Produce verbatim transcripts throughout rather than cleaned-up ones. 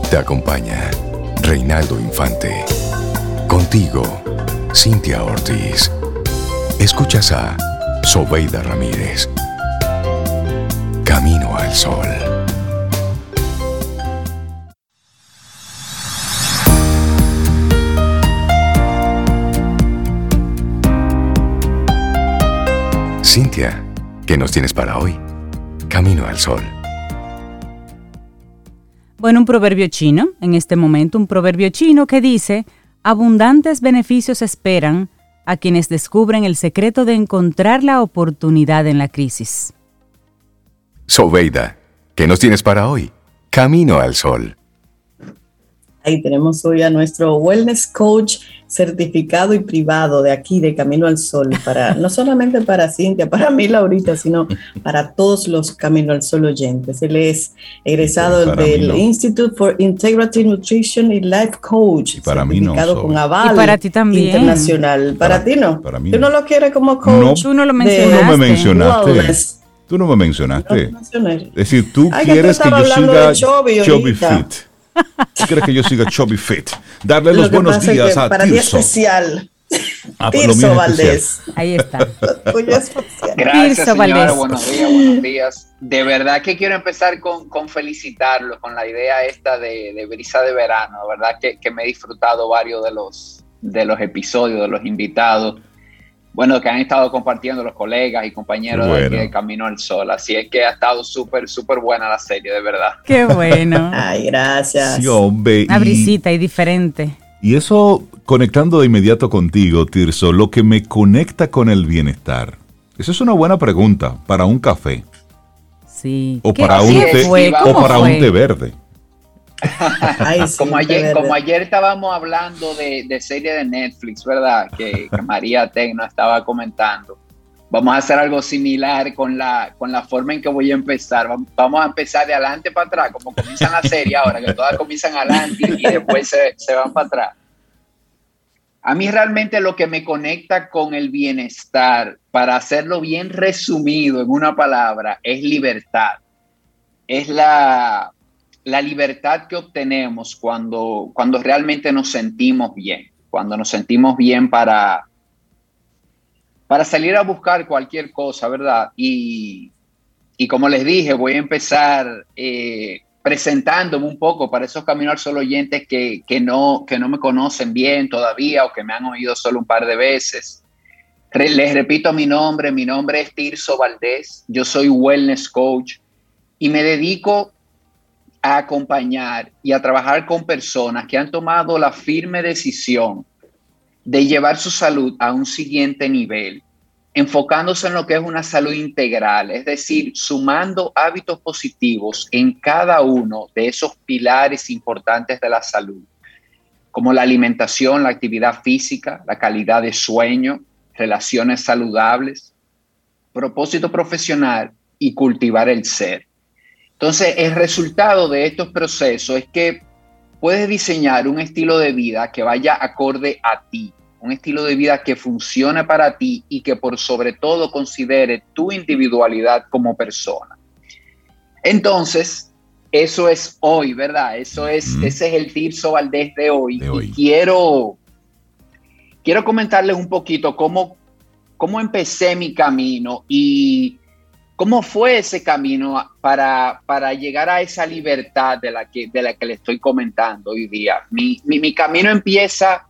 Te acompaña Reinaldo Infante. Contigo, Cintia Ortiz. Escuchas a Sobeida Ramírez. Camino al Sol. Cintia, ¿qué nos tienes para hoy? Camino al Sol. Bueno, un proverbio chino, en este momento, un proverbio chino que dice: abundantes beneficios esperan a quienes descubren el secreto de encontrar la oportunidad en la crisis. Sobeida, ¿qué nos tienes para hoy? Camino al Sol. Ahí tenemos hoy a nuestro wellness coach certificado y privado de aquí, de Camino al Sol, para, no solamente para Cintia, para mí, Laurita, sino para todos los Camino al Sol oyentes. Él es egresado para del no. Institute for Integrative Nutrition y Life Coach, Y para mí no, certificado con Zoe. aval Y para ti también. internacional. Para, Para- ti no. para mí ¿Tú no. no lo quieres como No. coach? Tú no lo de- mencionaste. Tú no me mencionaste. Wellness. Tú no me mencionaste. No lo mencioné. Es decir, tú Ay, que quieres tú que yo estabas hablando siga de Chubby chubby ahorita. fit. Tú quieres que yo siga chubby fit. Darle Lo los que buenos pasa es días que a para ti Tirso. especial. Ah, pues lo mío Tirso es Valdés. Ahí está. Tuyo especial. Gracias, Tirso señora. Valdés. Buenos días, buenos días. De verdad que quiero empezar con, con felicitarlos con la idea esta de, de brisa de verano. De verdad que, que me he disfrutado varios de los, de los episodios, de los invitados. Bueno, que han estado compartiendo los colegas y compañeros Qué de, aquí bueno. de Camino al Sol. Así es que ha estado súper, súper buena la serie, de verdad. Qué bueno. Ay, gracias. Sí, hombre. Una y- brisita y diferente. Y eso, conectando de inmediato contigo, Tirso, lo que me conecta con el bienestar. Esa es una buena pregunta para un café. Sí. O ¿Qué- para un qué té, fue? o o ¿Cómo para fue? un té verde. Ay, sí, Como de ayer, verdad. como ayer estábamos hablando de, de serie de Netflix, ¿verdad? Que, que María Tecno estaba comentando. Vamos a hacer algo similar con la, con la forma en que voy a empezar. Vam- Vamos a empezar de adelante para atrás, como comienzan la serie ahora, que todas comienzan adelante y después se, se van para atrás. A mí realmente lo que me conecta con el bienestar, para hacerlo bien resumido en una palabra, es libertad. Es la, la libertad que obtenemos cuando, cuando realmente nos sentimos bien, cuando nos sentimos bien para, para salir a buscar cualquier cosa, ¿verdad? Y, y como les dije, voy a empezar eh, presentándome un poco para esos Camino al Sol oyentes que, que, no, que no me conocen bien todavía o que me han oído solo un par de veces. Re- les repito mi nombre, mi nombre es Tirso Valdés, yo soy Wellness Coach y me dedico a acompañar y a trabajar con personas que han tomado la firme decisión de llevar su salud a un siguiente nivel, enfocándose en lo que es una salud integral, es decir, sumando hábitos positivos en cada uno de esos pilares importantes de la salud, como la alimentación, la actividad física, la calidad de sueño, relaciones saludables, propósito profesional y cultivar el ser. Entonces, el resultado de estos procesos es que puedes diseñar un estilo de vida que vaya acorde a ti, un estilo de vida que funcione para ti y que por sobre todo considere tu individualidad como persona. Entonces, eso es hoy, ¿verdad? Eso es, Mm. ese es el Tirso Valdés de hoy. De hoy. Y quiero, quiero comentarles un poquito cómo, cómo empecé mi camino y cómo fue ese camino para, para llegar a esa libertad de la que, de la que le estoy comentando hoy día. Mi, mi, mi camino empieza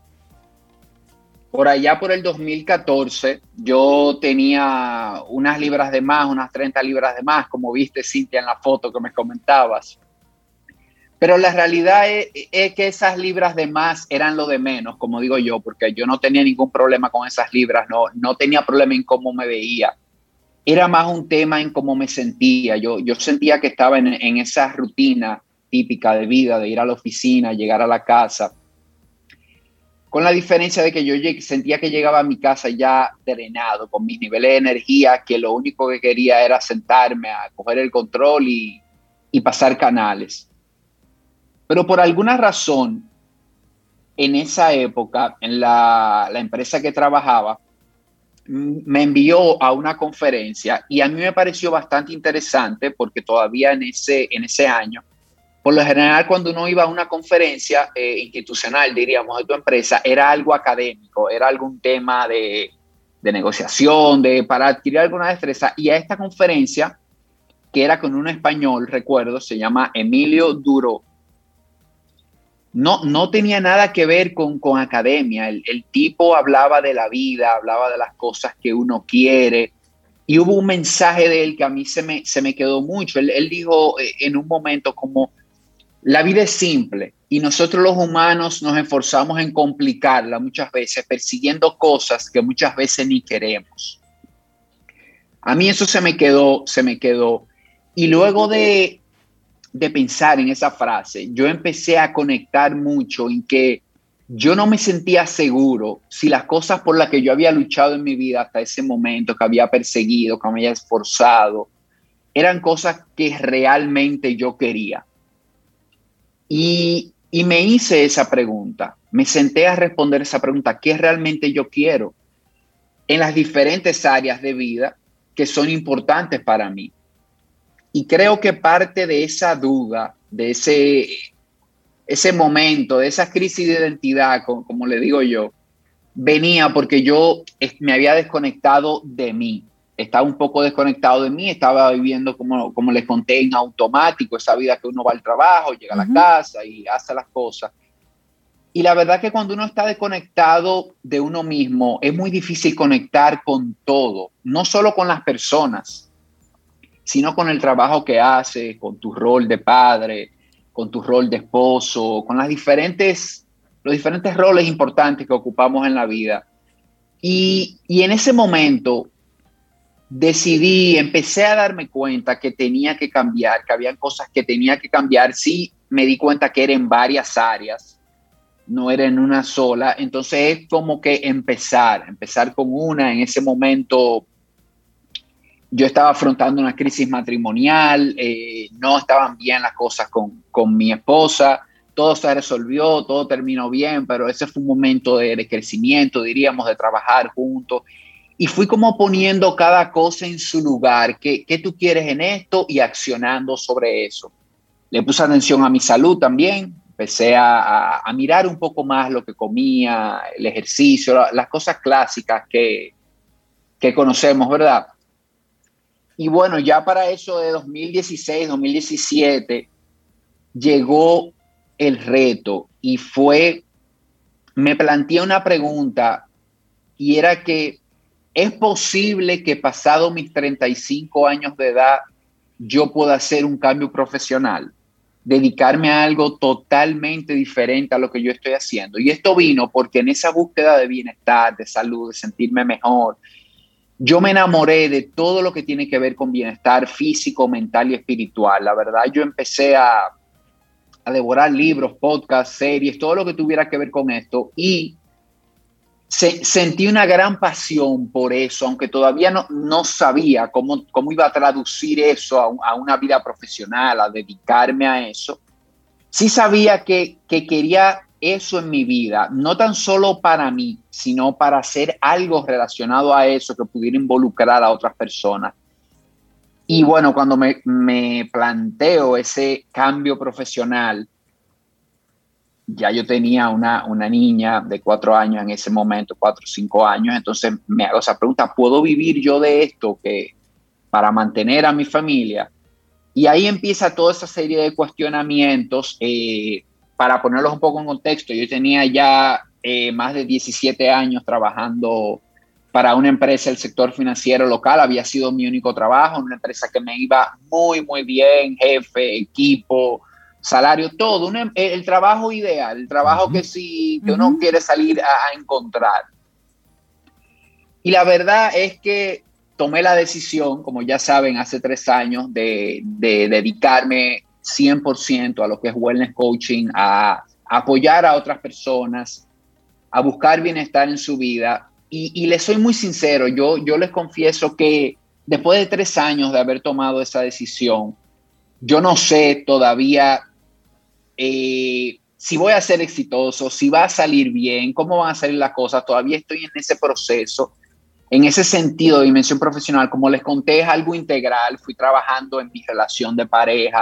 por allá por el dos mil catorce. Yo tenía unas libras de más, unas treinta libras de más, como viste, Cintia, en la foto que me comentabas. Pero la realidad es, es que esas libras de más eran lo de menos, como digo yo, porque yo no tenía ningún problema con esas libras, no, no tenía problema en cómo me veía. Era más un tema en cómo me sentía. Yo, yo sentía que estaba en, en esa rutina típica de vida, de ir a la oficina, llegar a la casa, con la diferencia de que yo lleg- sentía que llegaba a mi casa ya drenado, con mis niveles de energía, que lo único que quería era sentarme a coger el control y, y pasar canales. Pero por alguna razón, en esa época, en la, la empresa que trabajaba, m- me envió a una conferencia y a mí me pareció bastante interesante porque todavía en ese, en ese año por lo general cuando uno iba a una conferencia eh, institucional, diríamos, de tu empresa, era algo académico, era algún tema de, de negociación, de, para adquirir alguna destreza. Y a esta conferencia, que era con un español, recuerdo, se llama Emilio Duro, no, no tenía nada que ver con, con academia. El, el tipo hablaba de la vida, hablaba de las cosas que uno quiere. Y hubo un mensaje de él que a mí se me, se me quedó mucho. Él, él dijo eh, en un momento como, la vida es simple y nosotros los humanos nos esforzamos en complicarla muchas veces, persiguiendo cosas que muchas veces ni queremos. A mí eso se me quedó, se me quedó. Y luego de, de pensar en esa frase, yo empecé a conectar mucho en que yo no me sentía seguro si las cosas por las que yo había luchado en mi vida hasta ese momento, que había perseguido, que me había esforzado, eran cosas que realmente yo quería. Y, y me hice esa pregunta, me senté a responder esa pregunta, ¿qué realmente yo quiero? En las diferentes áreas de vida que son importantes para mí. Y creo que parte de esa duda, de ese, ese momento, de esa crisis de identidad, como, como le digo yo, venía porque yo me había desconectado de mí. Estaba un poco desconectado de mí, estaba viviendo, como, como les conté, en automático, esa vida que uno va al trabajo, llega a la uh-huh. casa y hace las cosas. Y la verdad que cuando uno está desconectado de uno mismo, es muy difícil conectar con todo, no solo con las personas, sino con el trabajo que haces, con tu rol de padre, con tu rol de esposo, con las diferentes, los diferentes roles importantes que ocupamos en la vida. Y, y en ese momento decidí, empecé a darme cuenta que tenía que cambiar, que habían cosas que tenía que cambiar. Sí, me di cuenta que era en varias áreas, no era en una sola. Entonces es como que empezar, empezar con una. En ese momento yo estaba afrontando una crisis matrimonial, eh, no estaban bien las cosas con, con mi esposa, todo se resolvió, todo terminó bien, pero ese fue un momento de, de crecimiento, diríamos, de trabajar juntos. Y fui como poniendo cada cosa en su lugar. ¿Qué, qué tú quieres en esto? Y accionando sobre eso. Le puse atención a mi salud también. Empecé a, a, a mirar un poco más lo que comía, el ejercicio, la, las cosas clásicas que, que conocemos, ¿verdad? Y bueno, ya para eso de dos mil dieciséis, dos mil diecisiete, llegó el reto y fue, me planteé una pregunta y era que, ¿es posible que pasado mis treinta y cinco años de edad yo pueda hacer un cambio profesional? Dedicarme a algo totalmente diferente a lo que yo estoy haciendo. Y esto vino porque en esa búsqueda de bienestar, de salud, de sentirme mejor, yo me enamoré de todo lo que tiene que ver con bienestar físico, mental y espiritual. La verdad, yo empecé a, a devorar libros, podcasts, series, todo lo que tuviera que ver con esto. Y Se, sentí una gran pasión por eso, aunque todavía no, no sabía cómo, cómo iba a traducir eso a, un, a una vida profesional, a dedicarme a eso. Sí sabía que, que quería eso en mi vida, no tan solo para mí, sino para hacer algo relacionado a eso que pudiera involucrar a otras personas. Y bueno, cuando me, me planteo ese cambio profesional, ya yo tenía una, una niña de cuatro años en ese momento, cuatro o cinco años, entonces me hago esa pregunta, ¿puedo vivir yo de esto que, para mantener a mi familia? Y ahí empieza toda esa serie de cuestionamientos. Eh, para ponerlos un poco en contexto, yo tenía ya eh, más de diecisiete años trabajando para una empresa del sector financiero local, había sido mi único trabajo, una empresa que me iba muy, muy bien, jefe, equipo, salario, todo, un, el trabajo ideal, el trabajo uh-huh. que, sí, que uh-huh. uno quiere salir a, a encontrar. Y la verdad es que tomé la decisión, como ya saben, hace tres años, de, de dedicarme cien por ciento a lo que es wellness coaching, a, a apoyar a otras personas, a buscar bienestar en su vida. Y, y les soy muy sincero, yo, yo les confieso que después de tres años de haber tomado esa decisión, yo no sé todavía Eh, si voy a ser exitoso, si va a salir bien, cómo van a salir las cosas. Todavía estoy en ese proceso, en ese sentido de dimensión profesional. Como les conté, es algo integral. Fui trabajando en mi relación de pareja,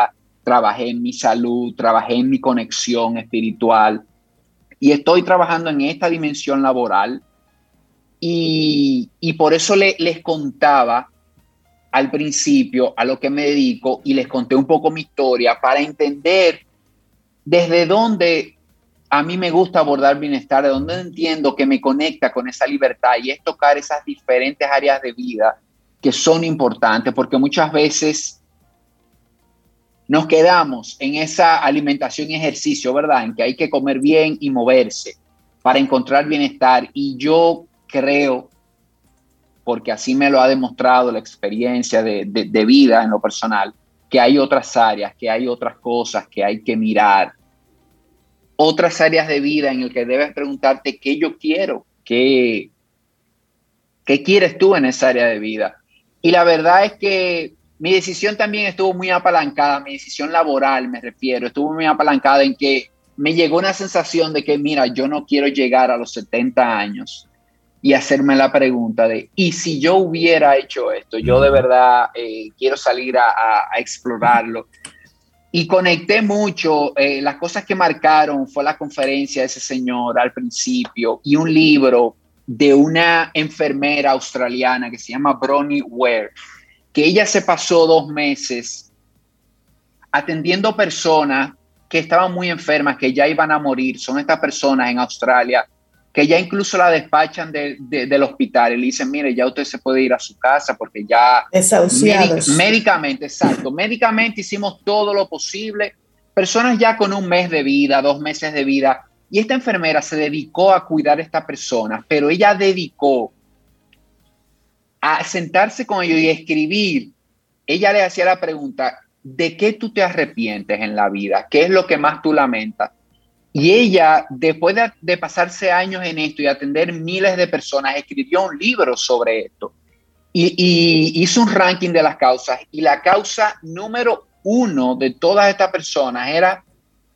trabajé en mi salud, trabajé en mi conexión espiritual y estoy trabajando en esta dimensión laboral y, y por eso le, les contaba al principio a lo que me dedico y les conté un poco mi historia para entender desde dónde a mí me gusta abordar bienestar, de dónde entiendo que me conecta con esa libertad y es tocar esas diferentes áreas de vida que son importantes, porque muchas veces nos quedamos en esa alimentación y ejercicio, ¿verdad? En que hay que comer bien y moverse para encontrar bienestar. Y yo creo, porque así me lo ha demostrado la experiencia de, de, de vida en lo personal, que hay otras áreas, que hay otras cosas que hay que mirar. Otras áreas de vida en las que debes preguntarte qué yo quiero, qué, qué quieres tú en esa área de vida. Y la verdad es que mi decisión también estuvo muy apalancada, mi decisión laboral me refiero, estuvo muy apalancada en que me llegó una sensación de que, mira, yo no quiero llegar a los setenta años y hacerme la pregunta de, ¿y si yo hubiera hecho esto? Yo de verdad eh, quiero salir a, a, a explorarlo. Y conecté mucho, eh, las cosas que marcaron fue la conferencia de ese señor al principio y un libro de una enfermera australiana que se llama Bronnie Ware, que ella se pasó dos meses atendiendo personas que estaban muy enfermas, que ya iban a morir. Son estas personas en Australia que ya incluso la despachan de, de, del hospital y le dicen, mire, ya usted se puede ir a su casa porque ya... Desahuciados. Médicamente, exacto. Médicamente hicimos todo lo posible. Personas ya con un mes de vida, dos meses de vida. Y esta enfermera se dedicó a cuidar a esta persona, pero ella dedicó a sentarse con ellos y escribir. Ella le hacía la pregunta, ¿de qué tú te arrepientes en la vida? ¿Qué es lo que más tú lamentas? Y ella, después de, de pasarse años en esto y atender miles de personas, escribió un libro sobre esto y, y hizo un ranking de las causas. Y la causa número uno de todas estas personas era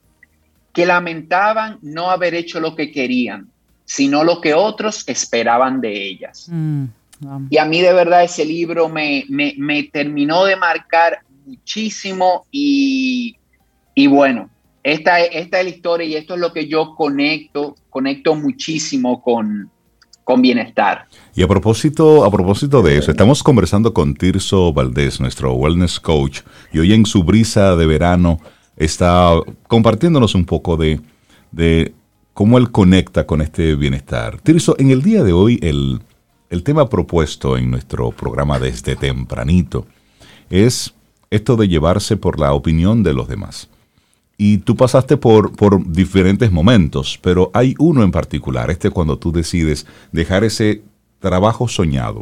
que lamentaban no haber hecho lo que querían, sino lo que otros esperaban de ellas. Mm. Y a mí de verdad ese libro me, me, me terminó de marcar muchísimo y, y bueno, esta, esta es la historia y esto es lo que yo conecto, conecto muchísimo con, con bienestar. Y a propósito, a propósito de eso, estamos conversando con Tirso Valdés, nuestro wellness coach, y hoy en su brisa de verano está compartiéndonos un poco de, de cómo él conecta con este bienestar. Tirso, en el día de hoy el... El tema propuesto en nuestro programa desde tempranito es esto de llevarse por la opinión de los demás. Y tú pasaste por, por diferentes momentos, pero hay uno en particular, este cuando tú decides dejar ese trabajo soñado,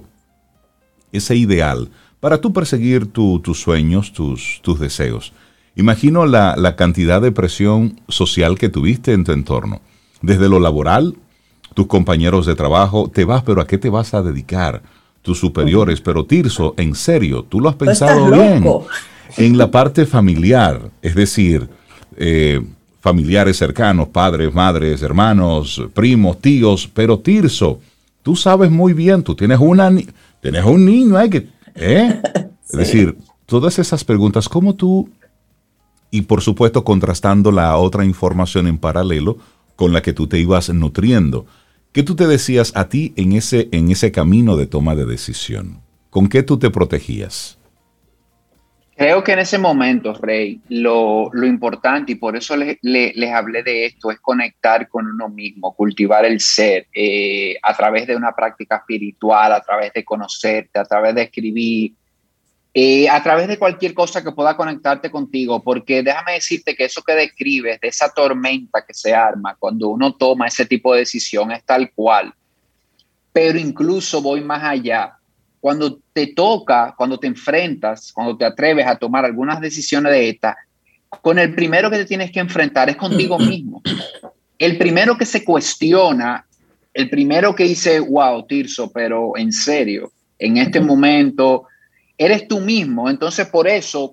ese ideal, para tú perseguir tu, tus sueños, tus, tus deseos. Imagino la, la cantidad de presión social que tuviste en tu entorno, desde lo laboral, tus compañeros de trabajo, te vas, pero ¿a qué te vas a dedicar? Tus superiores, pero Tirso, en serio, tú lo has pensado bien. En la parte familiar, es decir, eh, familiares cercanos, padres, madres, hermanos, primos, tíos, pero Tirso, tú sabes muy bien, tú tienes, una, tienes un niño, ¿eh? Que, ¿eh? Sí. Es decir, todas esas preguntas, ¿cómo tú, y por supuesto contrastando la otra información en paralelo con la que tú te ibas nutriendo, ¿qué tú te decías a ti en ese, en ese camino de toma de decisión? ¿Con qué tú te protegías? Creo que en ese momento, Rey, lo, lo importante, y por eso les, les, les hablé de esto, es conectar con uno mismo, cultivar el ser eh, a través de una práctica espiritual, a través de conocerte, a través de escribir, eh, a través de cualquier cosa que pueda conectarte contigo, porque déjame decirte que eso que describes, de esa tormenta que se arma cuando uno toma ese tipo de decisión, es tal cual. Pero incluso voy más allá. Cuando te toca, cuando te enfrentas, cuando te atreves a tomar algunas decisiones de estas, con el primero que te tienes que enfrentar es contigo mismo. El primero que se cuestiona, el primero que dice, wow, Tirso, pero en serio, en este momento eres tú mismo. Entonces, por eso,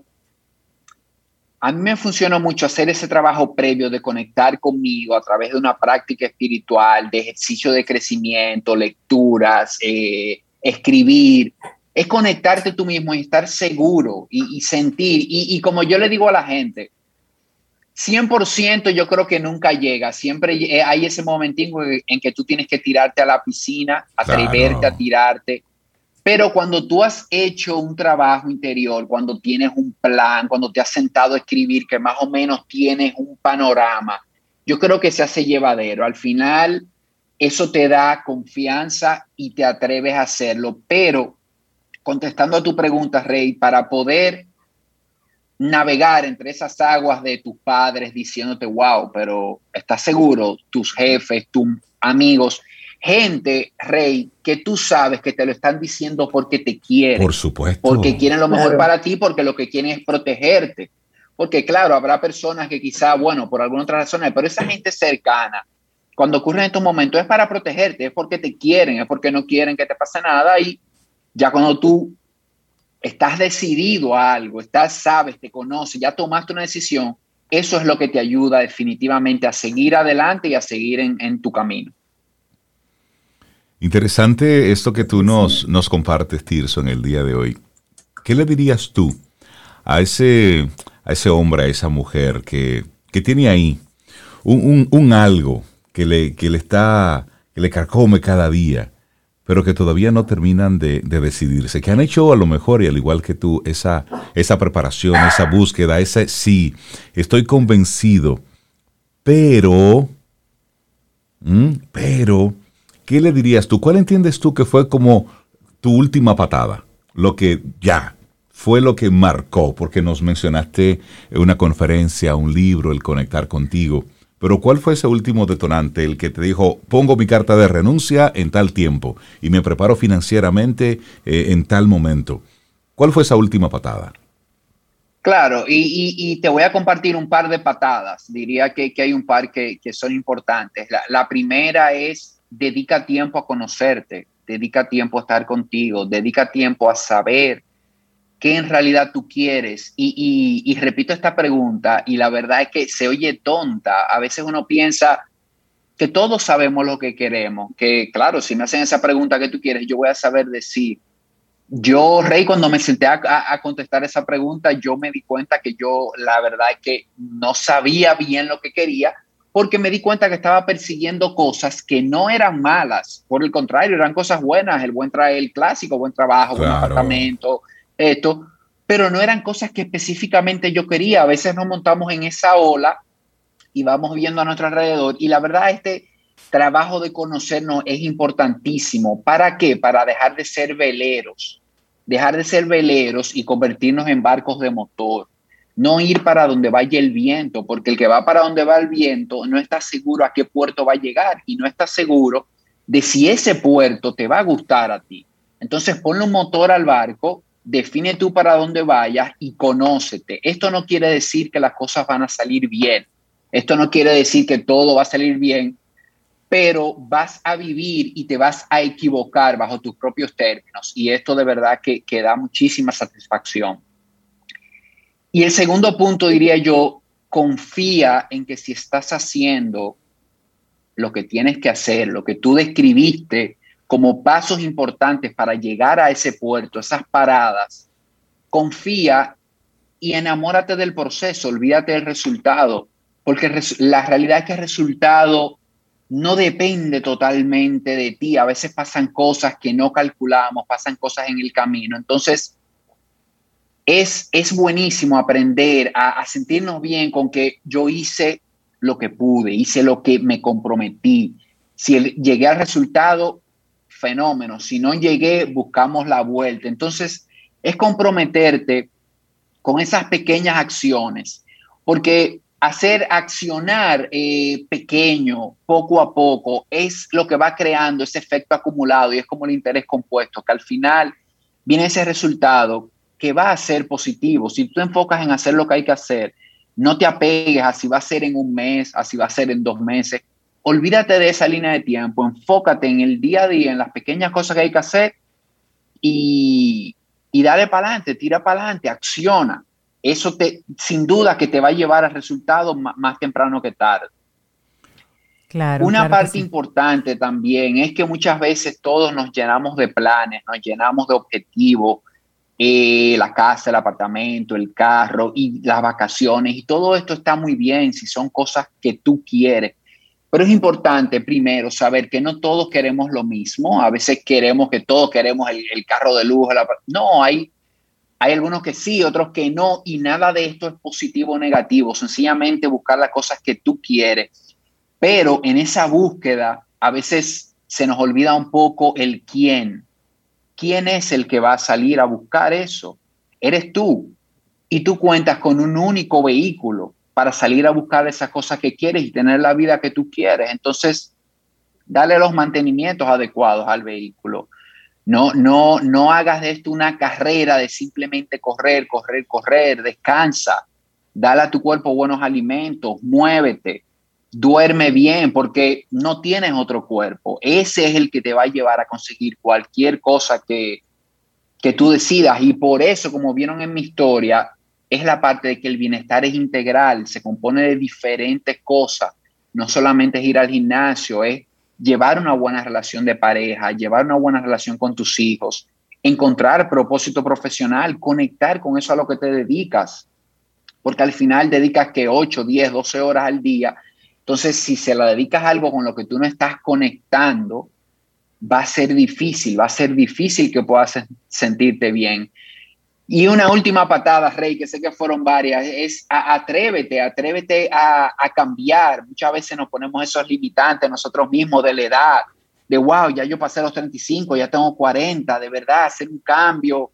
a mí me funciona mucho hacer ese trabajo previo de conectar conmigo a través de una práctica espiritual, de ejercicio de crecimiento, lecturas, eh, escribir, es conectarte tú mismo y estar seguro y, y sentir. Y, y como yo le digo a la gente, cien por ciento yo creo que nunca llega. Siempre hay ese momentín en que tú tienes que tirarte a la piscina, atreverte Claro. a tirarte. Pero cuando tú has hecho un trabajo interior, cuando tienes un plan, cuando te has sentado a escribir, que más o menos tienes un panorama, yo creo que se hace llevadero. Al final, eso te da confianza y te atreves a hacerlo. Pero, contestando a tu pregunta, Rey, para poder navegar entre esas aguas de tus padres diciéndote, wow, pero ¿estás seguro? Tus jefes, tus amigos, gente, Rey, que tú sabes que te lo están diciendo porque te quieren. Por supuesto. Porque quieren lo mejor Claro. para ti, porque lo que quieren es protegerte. Porque claro, habrá personas que quizá, bueno, por alguna otra razón, pero esa gente cercana, cuando ocurren estos momentos es para protegerte, es porque te quieren, es porque no quieren que te pase nada. Y ya cuando tú estás decidido a algo, estás, sabes, te conoces, ya tomaste una decisión, eso es lo que te ayuda definitivamente a seguir adelante y a seguir en, en tu camino. Interesante esto que tú nos, nos compartes, Tirso, en el día de hoy. ¿Qué le dirías tú a ese, a ese hombre, a esa mujer que, que tiene ahí un, un, un algo que le, que le está, que le carcome cada día, pero que todavía no terminan de, de decidirse, que han hecho a lo mejor, y al igual que tú, esa, esa preparación, esa búsqueda, ese sí, estoy convencido, pero, ¿mm? pero, ¿qué le dirías tú? ¿Cuál entiendes tú que fue como tu última patada? Lo que ya fue lo que marcó, porque nos mencionaste una conferencia, un libro, el conectar contigo. Pero ¿cuál fue ese último detonante, el que te dijo, pongo mi carta de renuncia en tal tiempo y me preparo financieramente eh, en tal momento? ¿Cuál fue esa última patada? Claro, y, y, y te voy a compartir un par de patadas. Diría que, que hay un par que, que son importantes. La, la primera es, dedica tiempo a conocerte, dedica tiempo a estar contigo, dedica tiempo a saber qué en realidad tú quieres. Y, y, y repito esta pregunta, y la verdad es que se oye tonta. A veces uno piensa que todos sabemos lo que queremos, que claro, si me hacen esa pregunta que tú quieres, yo voy a saber decir. Yo, Rey, cuando me senté a, a, a contestar esa pregunta, yo me di cuenta que yo, la verdad es que no sabía bien lo que quería, porque me di cuenta que estaba persiguiendo cosas que no eran malas. Por el contrario, eran cosas buenas, el buen traer el clásico, buen trabajo, Claro. buen apartamento, esto, pero no eran cosas que específicamente yo quería. A veces nos montamos en esa ola y vamos viendo a nuestro alrededor, y la verdad, este trabajo de conocernos es importantísimo. ¿Para qué? Para dejar de ser veleros, dejar de ser veleros y convertirnos en barcos de motor. No ir para donde vaya el viento, porque el que va para donde va el viento no está seguro a qué puerto va a llegar y no está seguro de si ese puerto te va a gustar a ti. Entonces ponle un motor al barco, define tú para dónde vayas y conócete. Esto no quiere decir que las cosas van a salir bien. Esto no quiere decir que todo va a salir bien, pero vas a vivir y te vas a equivocar bajo tus propios términos. Y esto de verdad que, que da muchísima satisfacción. Y el segundo punto, diría yo, confía en que si estás haciendo lo que tienes que hacer, lo que tú describiste como pasos importantes para llegar a ese puerto, esas paradas, confía y enamórate del proceso, olvídate del resultado, porque la realidad es que el resultado no depende totalmente de ti. A veces pasan cosas que no calculamos, pasan cosas en el camino. Entonces, es, es buenísimo aprender a, a sentirnos bien con que yo hice lo que pude, hice lo que me comprometí. Si el, llegué al resultado, fenómeno. Si no llegué, buscamos la vuelta. Entonces, es comprometerte con esas pequeñas acciones, porque hacer accionar eh, pequeño, poco a poco, es lo que va creando ese efecto acumulado y es como el interés compuesto, que al final viene ese resultado que va a ser positivo. Si tú te enfocas en hacer lo que hay que hacer, no te apegues a si va a ser en un mes, a si va a ser en dos meses. Olvídate de esa línea de tiempo, enfócate en el día a día, en las pequeñas cosas que hay que hacer y, y dale para adelante, tira para adelante, acciona. Eso te, sin duda que te va a llevar al resultado más, más temprano que tarde. Claro, Una claro parte sí. importante también es que muchas veces todos nos llenamos de planes, nos llenamos de objetivos, eh, la casa, el apartamento, el carro y las vacaciones, y todo esto está muy bien si son cosas que tú quieres. Pero es importante primero saber que no todos queremos lo mismo. A veces queremos que todos queremos el, el carro de lujo. La, no, hay, hay algunos que sí, otros que no. Y nada de esto es positivo o negativo. Sencillamente buscar las cosas que tú quieres. Pero en esa búsqueda a veces se nos olvida un poco el quién. ¿Quién es el que va a salir a buscar eso? Eres tú. Y tú cuentas con un único vehículo para salir a buscar esas cosas que quieres y tener la vida que tú quieres. Entonces, dale los mantenimientos adecuados al vehículo. No, no, no hagas de esto una carrera de simplemente correr, correr, correr. Descansa. Dale a tu cuerpo buenos alimentos. Muévete. Duerme bien porque no tienes otro cuerpo. Ese es el que te va a llevar a conseguir cualquier cosa que, que tú decidas. Y por eso, como vieron en mi historia, es la parte de que el bienestar es integral, se compone de diferentes cosas. No solamente es ir al gimnasio, es llevar una buena relación de pareja, llevar una buena relación con tus hijos, encontrar propósito profesional, conectar con eso a lo que te dedicas. Porque al final dedicas que ocho, diez, doce horas al día. Entonces, si se la dedicas a algo con lo que tú no estás conectando, va a ser difícil, va a ser difícil que puedas sentirte bien. Y una última patada, Rey, que sé que fueron varias, es a, atrévete, atrévete a, a cambiar. Muchas veces nos ponemos esos limitantes nosotros mismos de la edad, de wow, ya yo pasé los treinta y cinco, ya tengo cuarenta, de verdad, hacer un cambio.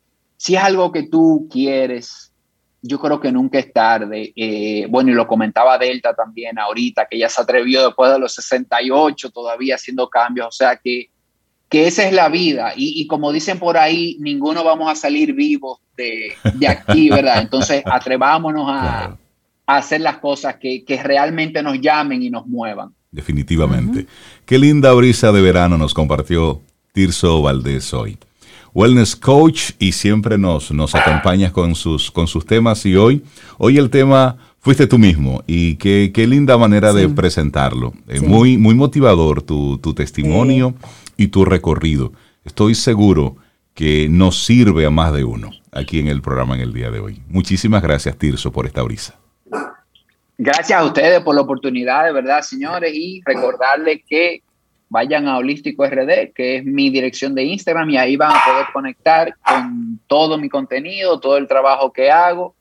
Si es algo que tú quieres, yo creo que nunca es tarde. Eh, bueno, y lo comentaba Delta también ahorita, que ya se atrevió después de los sesenta y ocho todavía haciendo cambios, o sea que que esa es la vida, y, y como dicen por ahí, ninguno vamos a salir vivos de, de aquí, ¿verdad? Entonces atrevámonos a, claro. a hacer las cosas que, que realmente nos llamen y nos muevan. Definitivamente. Uh-huh. Qué linda brisa de verano nos compartió Tirso Valdés hoy. Wellness Coach, y siempre nos, nos acompañas con sus, con sus temas, y hoy, hoy el tema fuiste tú mismo, y qué, qué linda manera sí. de presentarlo. Sí. Eh, muy, muy motivador tu, tu testimonio. Sí. Y tu recorrido. Estoy seguro que nos sirve a más de uno aquí en el programa en el día de hoy. Muchísimas gracias, Tirso, por esta brisa. Gracias a ustedes por la oportunidad, de verdad, señores, y recordarles que vayan a Holístico R D, que es mi dirección de Instagram, y ahí van a poder conectar con todo mi contenido, todo el trabajo que hago.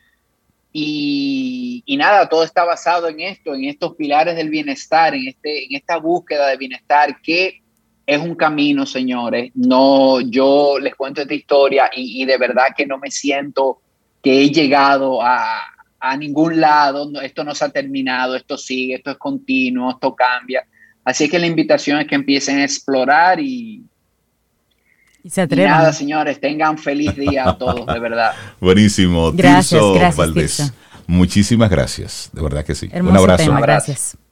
Y, y nada, todo está basado en esto, en estos pilares del bienestar, en, este, en esta búsqueda de bienestar que es un camino, señores. No, yo les cuento esta historia y, y de verdad que no me siento que he llegado a, a ningún lado. No, esto no se ha terminado, esto sigue, esto es continuo, esto cambia. Así que la invitación es que empiecen a explorar y, y se atrevan. Y nada, señores, tengan feliz día a todos, de verdad. Buenísimo. Gracias, Tirso gracias, Valdés. Tirso. Muchísimas gracias, de verdad que sí. Hermoso un abrazo. Tema, gracias.